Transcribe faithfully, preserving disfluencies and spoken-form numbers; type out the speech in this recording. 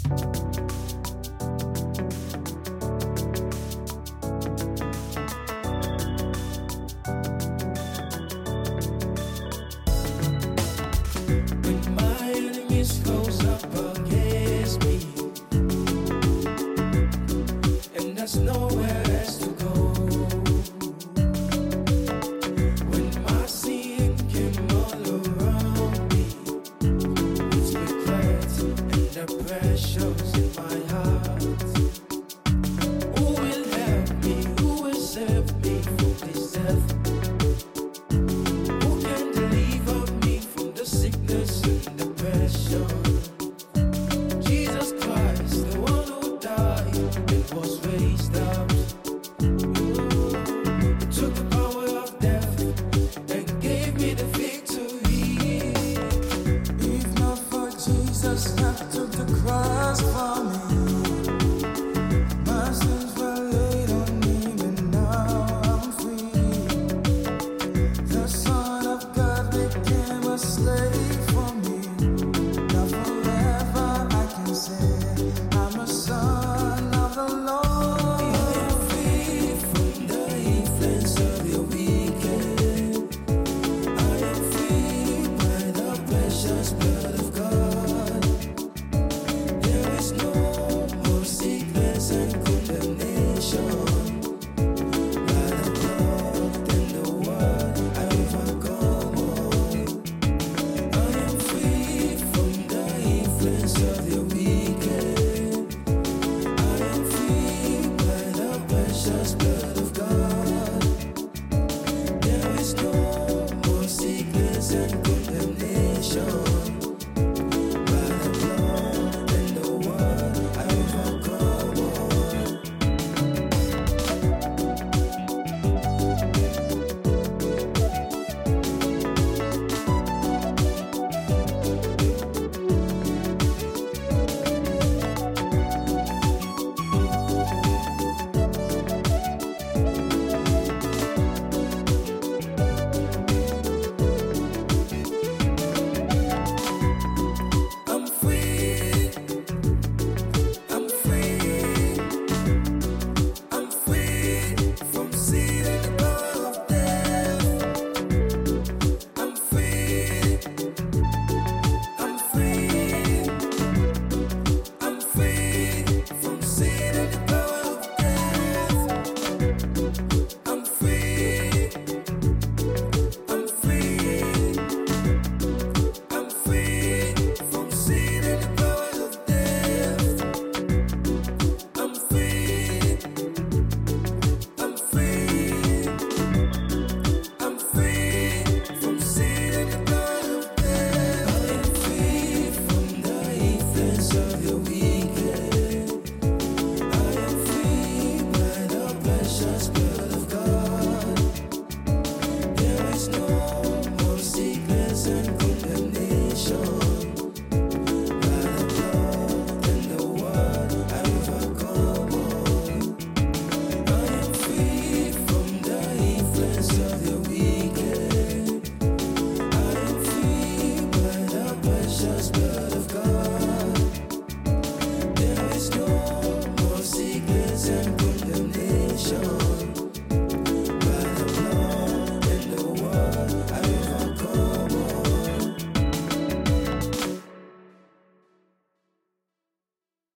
When my enemies rose up against me, and there's nowhere else to go. When my sin came all around me, with regret and depressions in my heart, who will help me? Who will save me from this death? Who can deliver me from the sickness and depression? Jesus Christ, the one who died and was raised up. He took the power of death and gave me the victory. If not for Jesus, I took the cross for